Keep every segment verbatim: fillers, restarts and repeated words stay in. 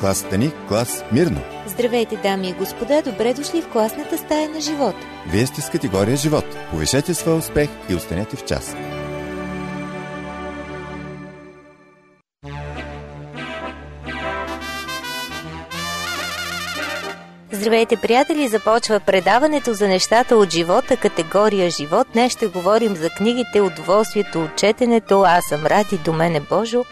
Класата ни – клас Мирно. Здравейте, дами и господа, добре дошли в класната стая на живот. Вие сте с категория живот. Повишете своя успех и останете в час. Здравейте, приятели! Започва предаването за нещата от живота, категория живот. Днес ще говорим за книгите, удоволствието от четенето. Аз съм Ради, до мен е Божо.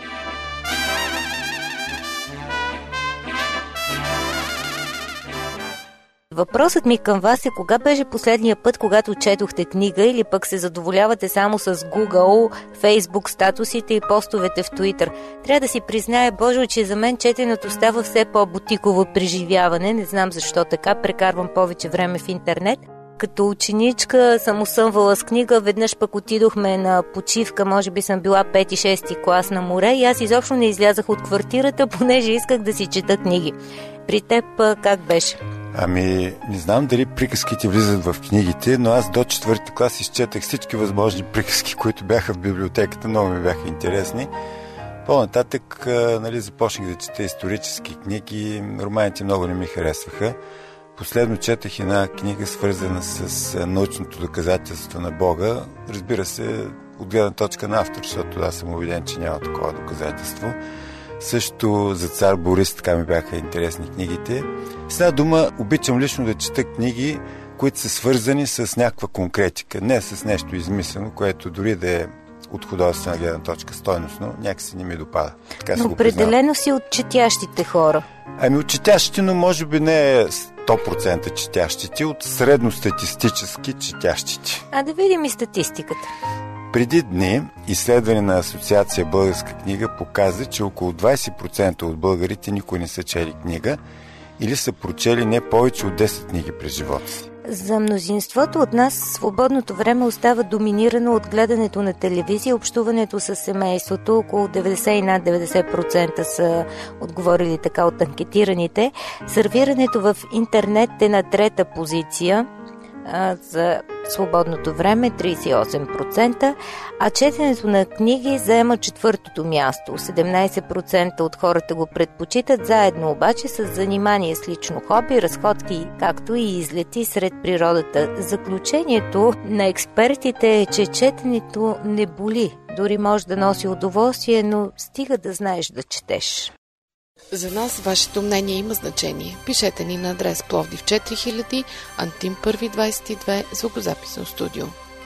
Въпросът ми към вас е: кога беше последния път, когато четохте книга, или пък се задоволявате само с Google, Facebook статусите и постовете в Twitter? Трябва да си призная, Божо, че за мен четенето става все по-бутиково преживяване. Не знам защо така, прекарвам повече време в интернет. Като ученичка съм усъмвала с книга, веднъж пък отидохме на почивка, може би съм била пети-шести клас на море и аз изобщо не излязах от квартирата, понеже исках да си чета книги. При теб как беше? Ами, не знам дали приказките влизат в книгите, но аз до четвърти клас изчетах всички възможни приказки, които бяха в библиотеката, много ми бяха интересни. По-нататък, нали, започнах да чета исторически книги, романите много не ми харесваха. Последно четах една книга, свързана с научното доказателство на Бога. Разбира се, от гледна точка на автор, защото аз съм убеден, че няма такова доказателство. Също за цар Борис така ми бяха интересни книгите. С една дума, обичам лично да чета книги, които са свързани с някаква конкретика, не с нещо измислено, което дори да е от художествена гледна точка стойностно, някакси не ми допада. Така но определено си от четящите хора. Ами от четящите, но може би не е сто процента четящите, от средностатистически четящите. А да видим и статистиката. Преди дни изследване на Асоциация Българска книга показа, че около двайсет процента от българите никой не са чели книга или са прочели не повече от десет книги през живота си. За мнозинството от нас свободното време остава доминирано от гледането на телевизия, общуването с семейството. Около деветдесет и над деветдесет процента са отговорили така от анкетираните. Сервирането в интернет е на трета позиция за свободното време, трийсет и осем процента, а четенето на книги заема четвъртото място. седемнайсет процента от хората го предпочитат, заедно обаче с занимание с лично хоби, разходки, както и излети сред природата. Заключението на експертите е, че четенето не боли, дори може да носи удоволствие, но стига да знаеш да четеш. За нас вашето мнение има значение. Пишете ни на адрес Пловдив четири хиляди, Антим първи двайсет и две, звукозаписно студио.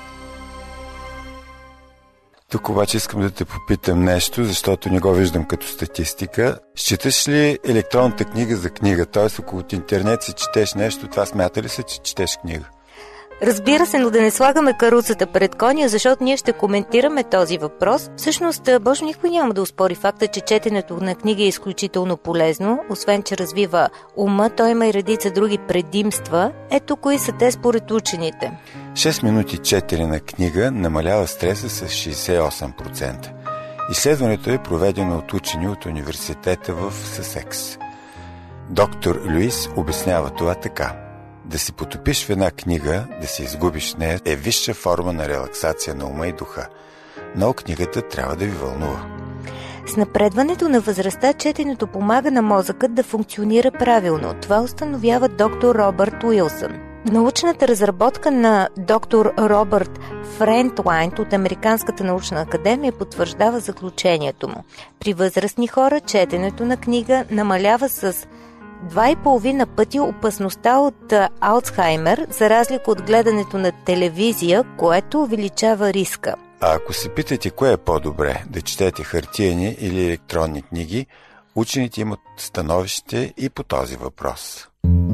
Тук обаче искам да те попитам нещо, защото не го виждам като статистика. Считаш ли електронната книга за книга? Т.е. ако от интернет си четеш нещо, това смята ли се, че четеш книга? Разбира се, но да не слагаме каруцата пред коня, защото ние ще коментираме този въпрос. Всъщност, Боже, никой няма да успори факта, че четенето на книга е изключително полезно. Освен, че развива ума, той има и редица други предимства. Ето кои са те според учените. шест минути четене на книга намалява стреса с шейсет и осем процента. Изследването е проведено от учени от университета в Съсекс. Доктор Луис обяснява това така. Да се потопиш в една книга, да се изгубиш в нея, е висша форма на релаксация на ума и духа. Но книгата трябва да ви вълнува. С напредването на възрастта, четенето помага на мозъка да функционира правилно. Това установява доктор Робърт Уилсън. Научната разработка на доктор Робърт Френтлайн от Американската научна академия потвърждава заключението му. При възрастни хора четенето на книга намалява с два и половина пъти опасността от Алцхаймер, за разлика от гледането на телевизия, което увеличава риска. А ако се питате кое е по-добре, да четете хартиени или електронни книги, учените имат становище и по този въпрос.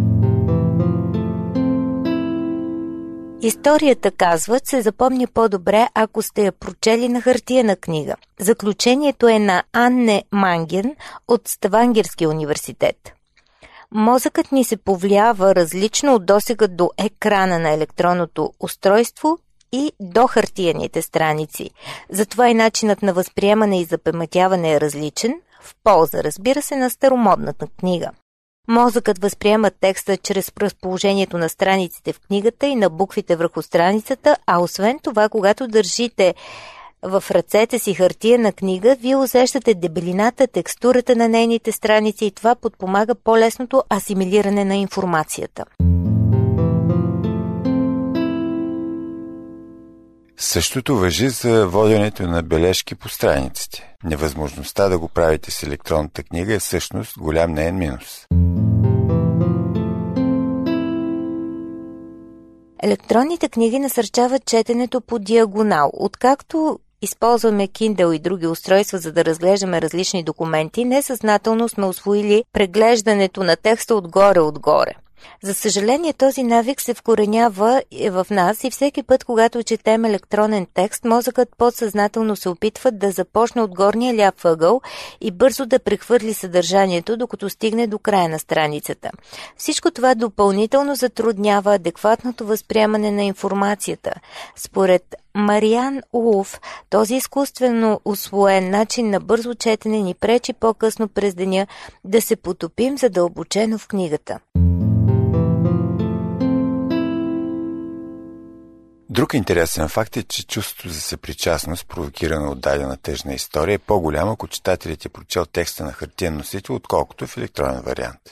Историята, казват, се запомня по-добре, ако сте я прочели на хартиена книга. Заключението е на Анне Манген от Ставангерския университет. Мозъкът ни се повлиява различно от досега до екрана на електронното устройство и до хартиените страници. Затова и начинът на възприемане и запаметяване е различен, в полза, разбира се, на старомодната книга. Мозъкът възприема текста чрез разположението на страниците в книгата и на буквите върху страницата, а освен това, когато държите в ръцете си хартиена книга, вие усещате дебелината, текстурата на нейните страници и това подпомага по-лесното асимилиране на информацията. Същото важи за воденето на бележки по страниците. Невъзможността да го правите с електронната книга е всъщност голям неен минус. Електронните книги насърчават четенето по диагонал. Откакто използваме Kindle и други устройства, за да разглеждаме различни документи, несъзнателно сме усвоили преглеждането на текста отгоре-отгоре. За съжаление, този навик се вкоренява в нас и всеки път, когато четем електронен текст, мозъкът подсъзнателно се опитва да започне от горния ляв ъгъл и бързо да прехвърли съдържанието, докато стигне до края на страницата. Всичко това допълнително затруднява адекватното възприемане на информацията. Според Мариан Улф, този изкуствено усвоен начин на бързо четене ни пречи по-късно през деня да се потопим задълбочено в книгата. Друг интересен факт е, че чувството за съпричастност, провокирано от дадена тъжна история, е по-голямо, ако читателят е прочел текста на хартиен носител, отколкото в електронен вариант.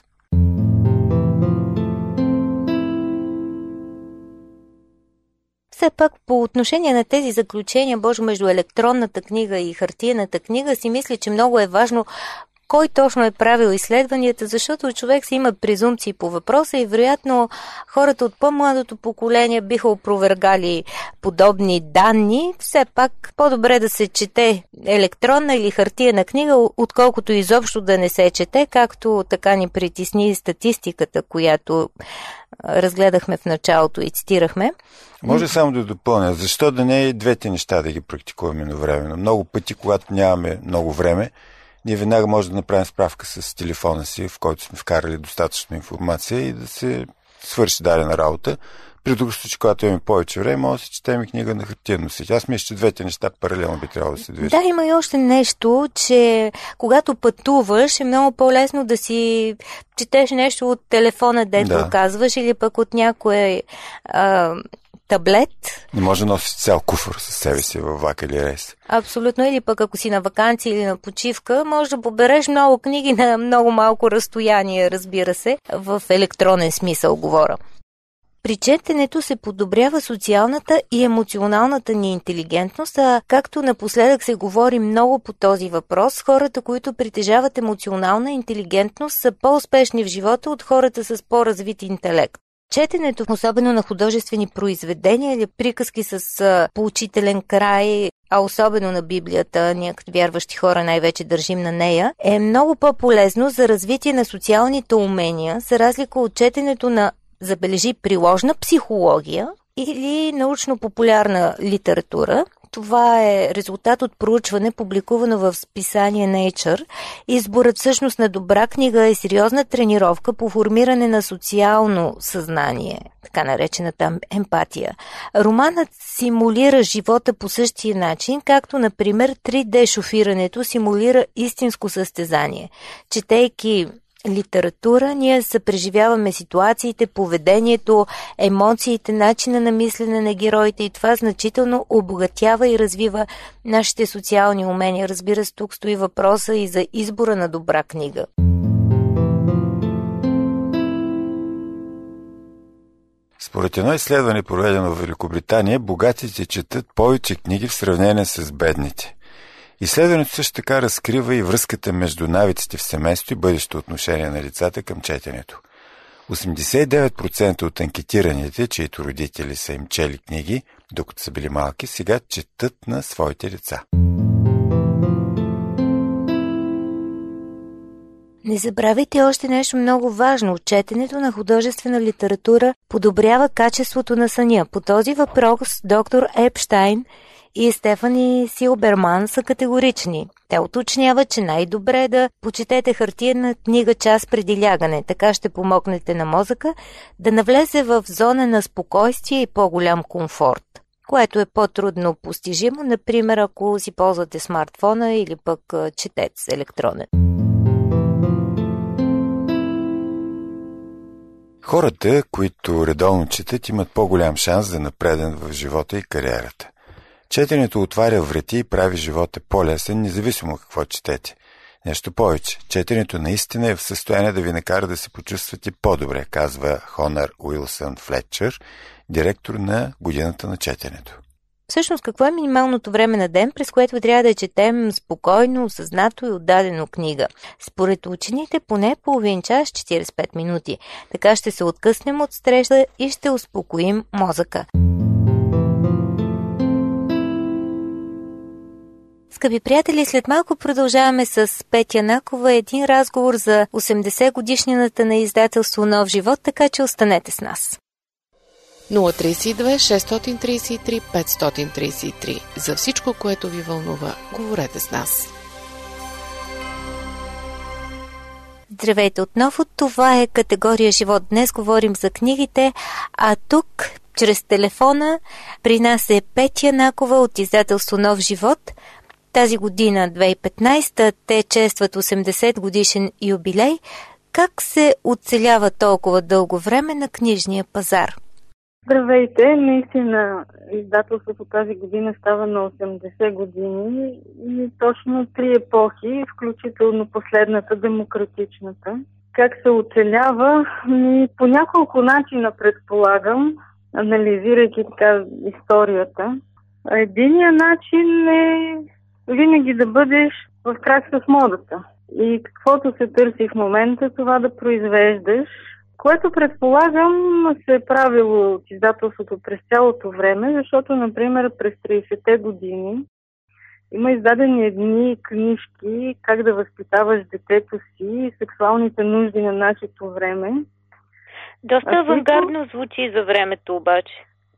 Все пак, по отношение на тези заключения, Боже, между електронната книга и хартиената книга, си мисля, че много е важно кой точно е правил изследванията, защото човек си има презумпции по въпроса и вероятно хората от по-младото поколение биха опровергали подобни данни. Все пак по-добре да се чете електронна или хартиена книга, отколкото изобщо да не се чете, както така ни притесни статистиката, която разгледахме в началото и цитирахме. Може само да допълня, защо да не и двете неща да ги практикуваме едновременно. Много пъти, когато нямаме много време, ние веднага може да направим справка с телефона си, в който сме вкарали достатъчно информация и да се свърши дадена работа. При друг случай, когато имаме повече време, може да се четем и книга на хартиен носител. Аз мисля, че двете неща паралелно би трябвало да се движат. Да, има и още нещо, че когато пътуваш, е много по-лесно да си четеш нещо от телефона, дето да. казваш, или пък от някое а, таблет. Не може да носиш цял куфър със себе си във влак или рейс. Абсолютно. Или пък ако си на ваканция или на почивка, може да побереш много книги на много малко разстояние, разбира се, в електронен смисъл говоря. При четенето се подобрява социалната и емоционалната ни интелигентност, а както напоследък се говори много по този въпрос, хората, които притежават емоционална интелигентност, са по-успешни в живота от хората с по-развит интелект. Четенето, особено на художествени произведения или приказки с а, поучителен край, а особено на Библията, ние като вярващи хора най-вече държим на нея, е много по-полезно за развитие на социалните умения, за разлика от четенето на, забележи, приложна психология или научно-популярна литература. Това е резултат от проучване, публикувано в списание Nature. Изборът всъщност на добра книга е сериозна тренировка по формиране на социално съзнание, така наречената емпатия. Романът симулира живота по същия начин, както, например, три Д шофирането симулира истинско състезание. Четейки литература, ние съпреживяваме ситуациите, поведението, емоциите, начина на мислене на героите и това значително обогатява и развива нашите социални умения. Разбира се, тук стои въпроса и за избора на добра книга. Според едно изследване, проведено в Великобритания, богатите четат повече книги в сравнение с бедните. Изследването също така разкрива и връзката между навиците в семейството и бъдещето отношение на децата към четенето. осемдесет и девет процента от анкетираните, чието родители са им чели книги, докато са били малки, сега четат на своите деца. Не забравяйте още нещо много важно. Четенето на художествена литература подобрява качеството на съня. По този въпрос доктор Епштайн и Стефани Силберман са категорични. Те уточняват, че най-добре е да почетете хартиена книга час преди лягане. Така ще помогнете на мозъка да навлезе в зона на спокойствие и по-голям комфорт, което е по-трудно постижимо, например, ако си ползвате смартфона или пък четец електронен. Хората, които редовно четат, имат по-голям шанс да напреднат в живота и кариерата. Четенето отваря врати и прави живота по-лесен, независимо какво четете. Нещо повече, четенето наистина е в състояние да ви накара да се почувствате по-добре, казва Хонър Уилсън Флетчер, директор на Годината на четенето. Всъщност, какво е минималното време на ден, през което трябва да четем спокойно, осъзнато и отдадено книга? Според учените поне половин час, четиридесет и пет минути. Така ще се откъснем от стреса и ще успокоим мозъка. Скъпи приятели, след малко продължаваме с Петя Накова, един разговор за осемдесет годишнината на издателство Нов живот, така че останете с нас. нула три две шест три три пет три три. За всичко, което ви вълнува, говорете с нас. Здравейте отново, това е категория живот. Днес говорим за книгите, а тук, чрез телефона, при нас е Петя Накова от издателство Нов живот. Тази година, две хиляди и петнадесета, те честват осемдесет годишен юбилей. Как се оцелява толкова дълго време на книжния пазар? Здравейте! Наистина издателството тази година става на осемдесет години и точно три епохи, включително последната, демократичната. Как се оцелява? Ми, по няколко начина предполагам, анализирайки така историята. Единият начин е винаги да бъдеш в крак с модата. И каквото се търси в момента, това да произвеждаш, което предполагам се е правило от издателството през цялото време, защото, например, през тридесетте години има издадени едни книжки как да възпитаваш детето си и сексуалните нужди на нашето време. Доста авангардно които... звучи за времето обаче.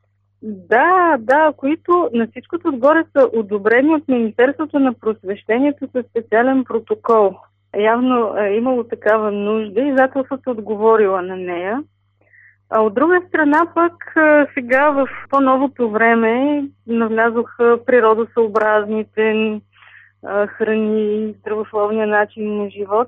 Да, да, които на всичкото отгоре са одобрени от Министерството на просвещението със специален протокол. Явно е имало такава нужда и издателството отговорила на нея. А от друга страна пък сега в по-новото време навлязоха природосъобразните храни, здравословния начин на живот.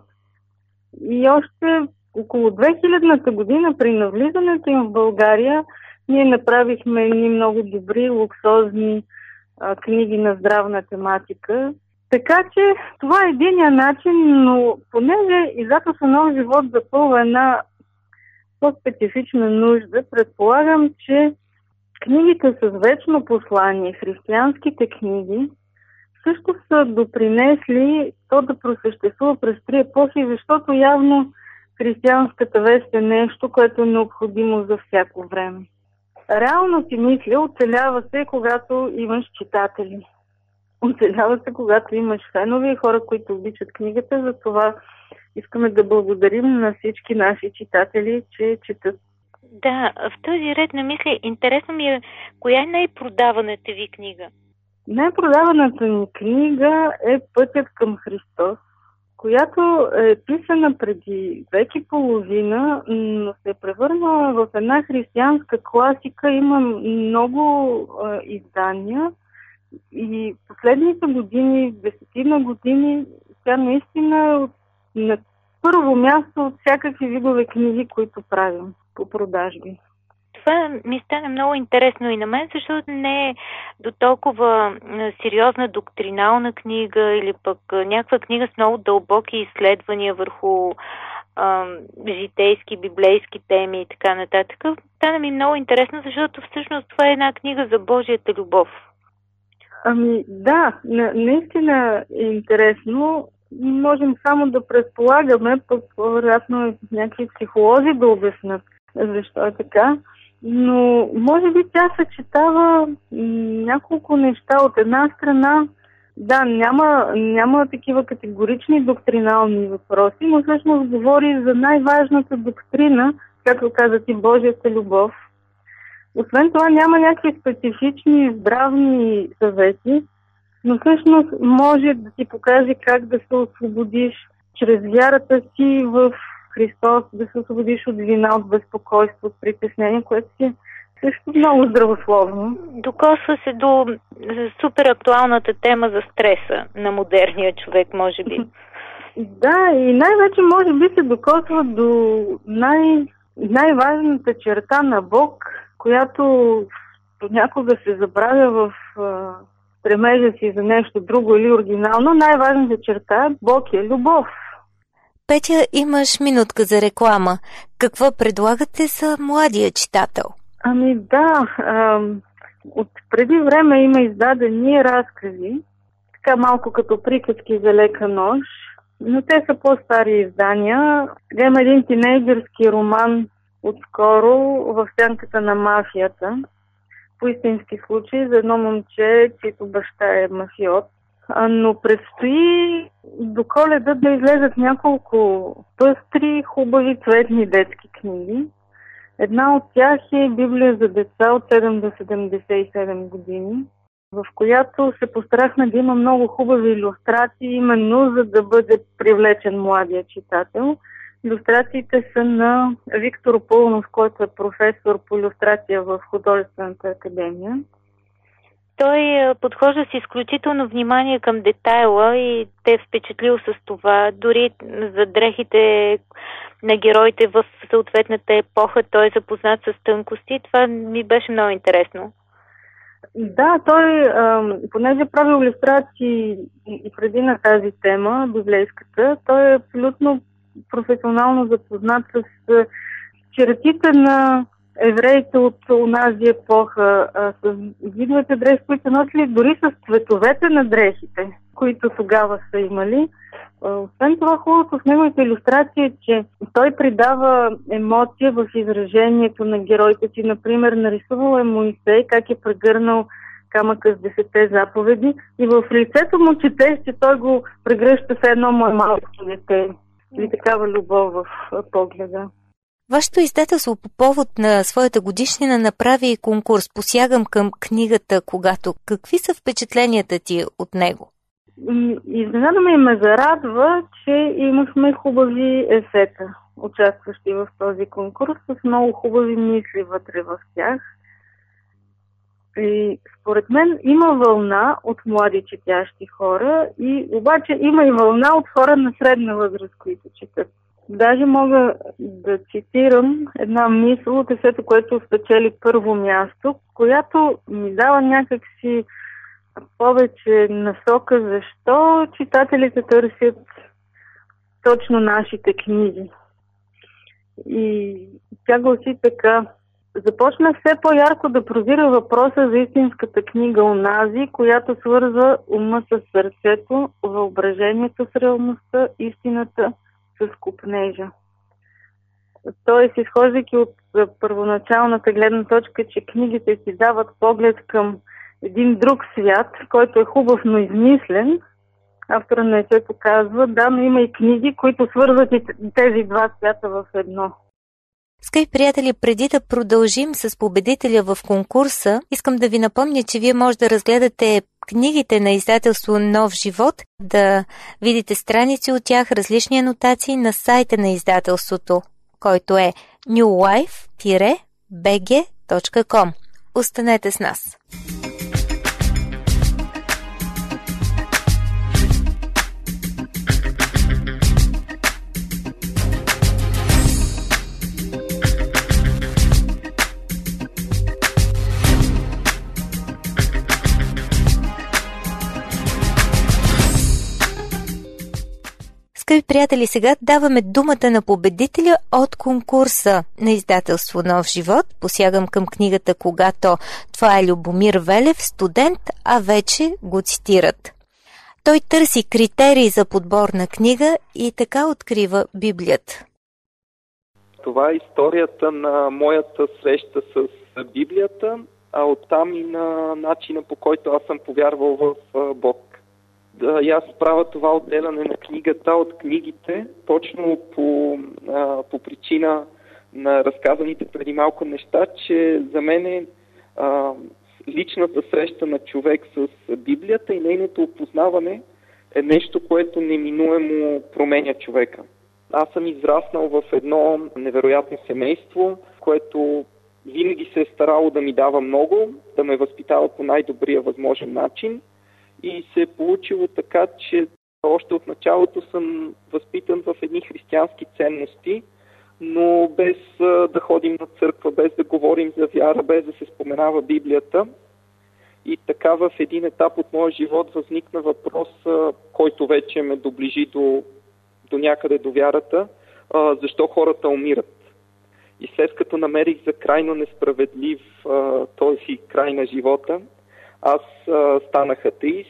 И още около две хилядната година при навлизането им в България ние направихме едни много добри, луксозни а, книги на здравна тематика. Така че това е единия начин, но понеже издателство Нов живот запълва една по-специфична нужда, предполагам, че книгите с вечно послание, християнските книги, също са допринесли то да просъществува през три епохи, защото явно християнската вест е нещо, което е необходимо за всяко време. Реално си мисля, оцелява се, когато имаш читатели. Оцелява се, когато имаш фенове и хора, които обичат книгата. Затова искаме да благодарим на всички наши читатели, че четат. Да, в този ред на мисли, интересно ми е, коя е най-продаваната ви книга? Най-продаваната ни книга е Пътят към Христос, която е писана преди век и половина, но се е превърнала в една християнска класика. Има много е, издания и последните години, десетина години, тя наистина е от, на първо място от всякакви видове книги, които правим по продажби. Това ми стана много интересно и на мен, защото не е до толкова сериозна доктринална книга или пък някаква книга с много дълбоки изследвания върху а, житейски, библейски теми и така нататък. Стана ми много интересно, защото всъщност това е една книга за Божията любов. Ами да, наистина е интересно. Можем само да предполагаме, пък вероятно някакви психолози да обяснят защо е така. Но може би тя съчетава няколко неща. От една страна, да, няма, няма такива категорични доктринални въпроси, но всъщност говори за най-важната доктрина, както каза ти, Божията любов. Освен това няма някакви специфични здравни съвети, но всъщност може да ти покаже как да се освободиш чрез вярата си в Христос, да се освободиш от вина, от безпокойство, от притеснение, което си е също много здравословно. Докосва се до супер актуалната тема за стреса на модерния човек, може би. Да, и най-вече може би се докосва до най- най-важната черта на Бог, която понякога се забравя в а, стремежа си за нещо друго или оригинално, най-важната черта Бог е любов. Петя, имаш минутка за реклама. Какво предлагате за младия читател? Ами да, от преди време има издадени разкази, така малко като приказки за лека нож, но те са по-стари издания. Сега има един тинейджърски роман отскоро в сянката на мафията, по истински случай за едно момче, чието баща е мафиот. Но предстои до Коледа да излезат няколко пъстри, хубави, цветни детски книги. Една от тях е Библия за деца от седем до седемдесет и седем години, в която се постарахме да има много хубави илюстрации, именно за да бъде привлечен младия читател. Илюстрациите са на Виктор Пълнов, който е професор по илюстрация в Художествената академия. Той подхожда с изключително внимание към детайла и те е впечатлил с това. Дори за дрехите на героите в съответната епоха той е запознат с тънкости. Това ми беше много интересно. Да, той, понеже прави илюстрации и преди на тази тема, библейската, той е абсолютно професионално запознат с чертите на евреите от онази епоха, с видовете дрехи, които са носили, дори с цветовете на дрехите, които тогава са имали. Освен това, хубавото с неговите илюстрации е, че той придава емоция в изражението на героите си. Например, нарисувал е Моисей, как е прегърнал камъка с десетте заповеди и в лицето му четеш, че той го прегръща с едно му малко дете. Или такава любов в погледа. Вашето издателство по повод на своята годишнина направи и конкурс. Посягам към книгата "Когато". Какви са впечатленията ти от него? Изненадаме и ме зарадва, че имахме хубави есета, участващи в този конкурс, с много хубави мисли вътре в тях. И според мен има вълна от млади четящи хора, и обаче има и вълна от хора на средна възраст, които четат. Даже мога да цитирам една мисъл от есето, което спечели първо място, която ми дава някакси повече насока защо читателите търсят точно нашите книги. И тя гласи така: започна все по-ярко да прозира въпроса за истинската книга, онази, която свързва ума с сърцето, въображението с реалността, истината с купнежа. Тоест, изхождайки от първоначалната гледна точка, че книгите си дават поглед към един друг свят, който е хубав, но измислен, автора на есето казва: да, но има и книги, които свързват и тези два свята в едно. Скъпи приятели, преди да продължим с победителя в конкурса, искам да ви напомня, че вие може да разгледате книгите на издателство Нов живот, да видите страници от тях, различни анотации на сайта на издателството, който е ню лайф би джи точка ком. Останете с нас! Скъпи приятели, сега даваме думата на победителя от конкурса на издателство Нов живот. Посягам към книгата "Когато". Това е Любомир Велев, студент, а вече го цитират. Той търси критерии за подбор на книга и така открива Библията. Това е историята на моята среща с Библията, а оттам и на начина, по който аз съм повярвал в Бог. Да, и аз правя това отделяне на книгата от книгите, точно по, а, по причина на разказаните преди малко неща, че за мен е а, личната среща на човек с Библията и нейното опознаване е нещо, което неминуемо променя човека. Аз съм израснал в едно невероятно семейство, което винаги се е старало да ми дава много, да ме възпитава по най-добрия възможен начин. И се е получило така, че още от началото съм възпитан в едни християнски ценности, но без да ходим на църква, без да говорим за вяра, без да се споменава Библията. И така в един етап от моя живот възникна въпрос, който вече ме доближи до, до някъде до вярата, а, защо хората умират. И след като намерих за крайно несправедлив а, този край на живота, аз а, станах атеист,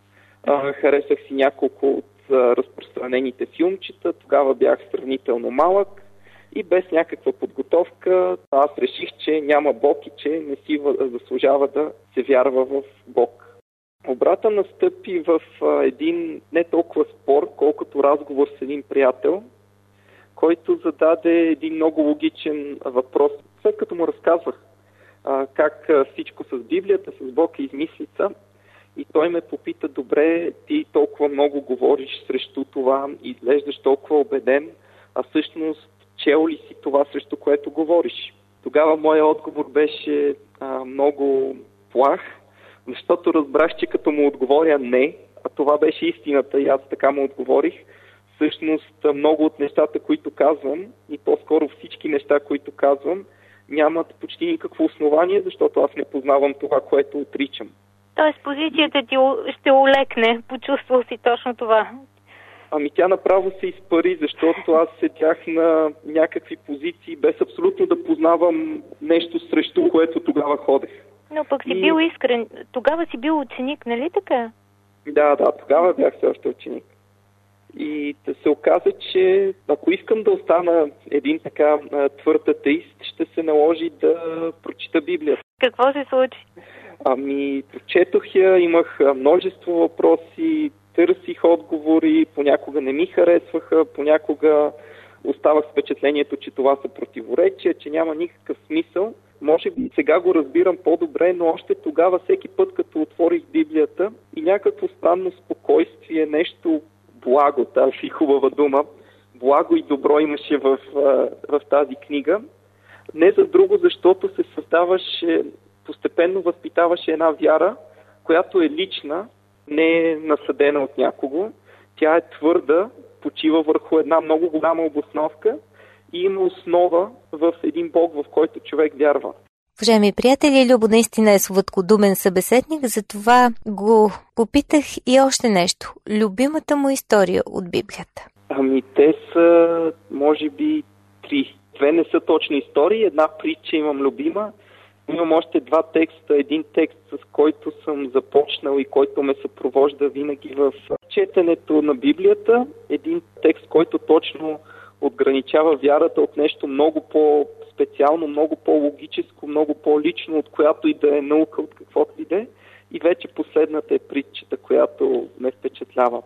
а, харесах си няколко от а, разпространените филмчета, тогава бях сравнително малък и без някаква подготовка аз реших, че няма Бог и че не си заслужава да се вярва в Бог. Обрата настъпи в а, един не толкова спор, колкото разговор с един приятел, който зададе един много логичен въпрос. След като му разказвах а, как а, всичко с Библията, с Бог е измислица, и той ме попита: добре, ти толкова много говориш срещу това, изглеждаш толкова убеден, а всъщност чел ли си това, срещу което говориш? Тогава моят отговор беше а, много плах, защото разбрах, че като му отговоря не, а това беше истината и аз така му отговорих, всъщност много от нещата, които казвам, и по-скоро всички неща, които казвам, нямат почти никакво основание, защото аз не познавам това, което отричам. Тоест позицията ти ще олекне, почувствал си точно това. Ами тя направо се изпари, защото аз седях на някакви позиции, без абсолютно да познавам нещо, срещу което тогава ходех. Но пък си и... бил искрен. Тогава си бил ученик, нали така? Да, да, тогава бях все още ученик. И да се оказа, че ако искам да остана един така твърд атеист, ще се наложи да прочита Библията. Какво се случи? Ами, прочетох я, имах множество въпроси, търсих отговори, понякога не ми харесваха, понякога оставах с впечатлението, че това са противоречия, че няма никакъв смисъл. Може би сега го разбирам по-добре, но още тогава всеки път, като отворих Библията и някакво странно спокойствие, нещо благо, тази хубава дума, благо и добро имаше в, в тази книга. Не за друго, защото се създаваше, постепенно възпитаваше една вяра, която е лична, не е насъдена от някого. Тя е твърда, почива върху една много голяма обосновка и има основа в един Бог, в който човек вярва. Уважаеми приятели, Любо наистина е сладкодумен събеседник, затова го попитах и още нещо. Любимата му история от Библията? Ами те са, може би, три. Две не са точни истории, една притча имам любима. Имам още два текста. Един текст, с който съм започнал и който ме съпровожда винаги в четенето на Библията. Един текст, който точно отграничава вярата от нещо много по-специално, много по-логическо, много по-лично, от която и да е наука, от каквото и да е. И вече последната е притчата, която ме впечатлява.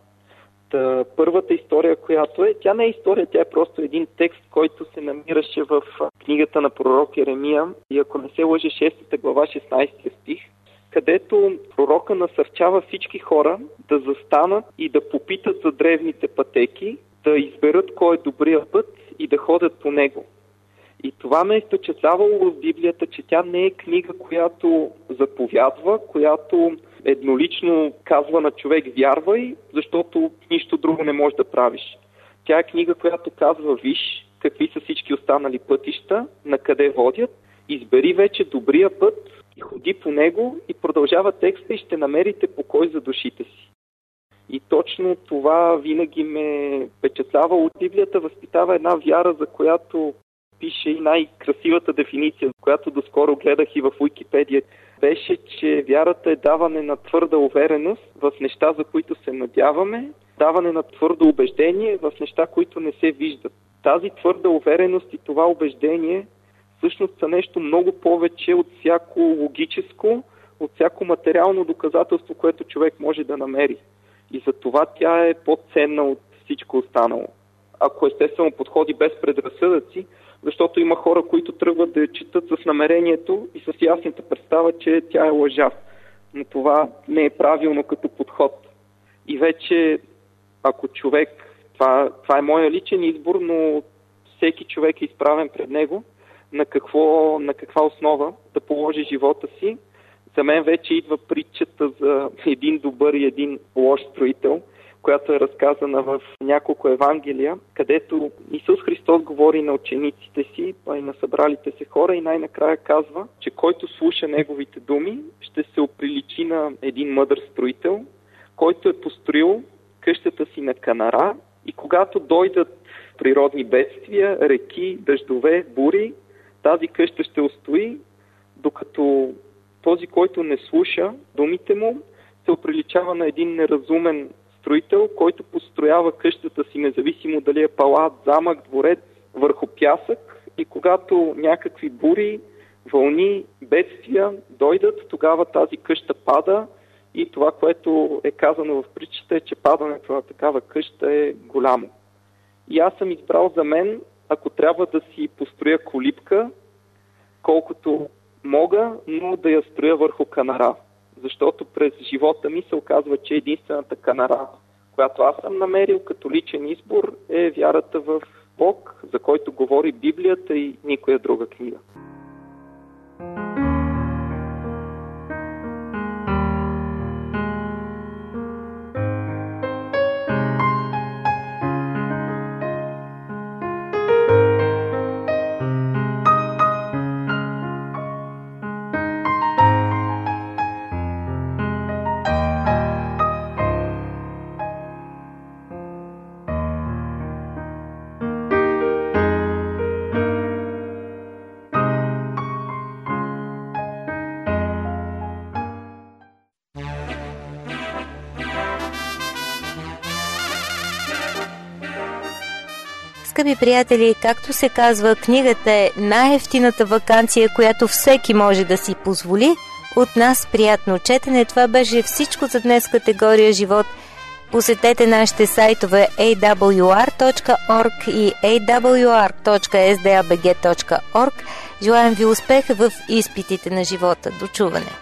Та, първата история, която е, тя не е история, тя е просто един текст, който се намираше в книгата на пророк Еремия, и ако не се лъже шеста глава, шестнайсети стих, където пророка насърчава всички хора да застанат и да попитат за древните пътеки, да изберат кой е добрия път и да ходят по него. И това ме е впечатлявало в Библията, че тя не е книга, която заповядва, която еднолично казва на човек вярвай, защото нищо друго не можеш да правиш. Тя е книга, която казва виж какви са всички останали пътища, на къде водят, избери вече добрия път и ходи по него, и продължава текста и ще намерите покой за душите си. И точно това винаги ме впечатлява от Библията, възпитава една вяра, за която пише и най-красивата дефиниция, която доскоро гледах и в Уикипедия, беше, че вярата е даване на твърда увереност в неща, за които се надяваме, даване на твърдо убеждение в неща, които не се виждат. Тази твърда увереност и това убеждение всъщност са нещо много повече от всяко логическо, от всяко материално доказателство, което човек може да намери. И за това тя е по-ценна от всичко останало. Ако естествено подходи без предразсъдъци, защото има хора, които тръгват да я четат с намерението и с ясната представа, че тя е лъжа. Но това не е правилно като подход. И вече, ако човек, това, това е моя личен избор, но всеки човек е изправен пред него, на, какво, на каква основа да положи живота си. За мен вече идва притчата за един добър и един лош строител. която е разказана в няколко Евангелия, където Исус Христос говори на учениците си, а и на събралите се хора и най-накрая казва, че който слуша неговите думи, ще се оприличи на един мъдър строител, който е построил къщата си на канара и когато дойдат природни бедствия, реки, дъждове, бури, тази къща ще устои, докато този, който не слуша думите му, се оприличава на един неразумен строител, който построява къщата си, независимо дали е палат, замък, дворец, върху пясък и когато някакви бури, вълни, бедствия дойдат, тогава тази къща пада и това, което е казано в притчата е, че падането на такава къща е голямо. И аз съм избрал за мен, ако трябва да си построя колибка, колкото мога, но да я строя върху канара. Защото през живота ми се оказва, че единствената канара, която аз съм намерил като личен избор, е вярата в Бог, за който говори Библията и никоя друга книга. Скъпи приятели, както се казва, книгата е най-евтината ваканция, която всеки може да си позволи. От нас приятно четене. Това беше всичко за днес категория живот. Посетете нашите сайтове ей дабъл ю ар точка орг и ей дабъл ю ар точка ес ди ей би джи точка орг. Желаем ви успех в изпитите на живота. До чуване!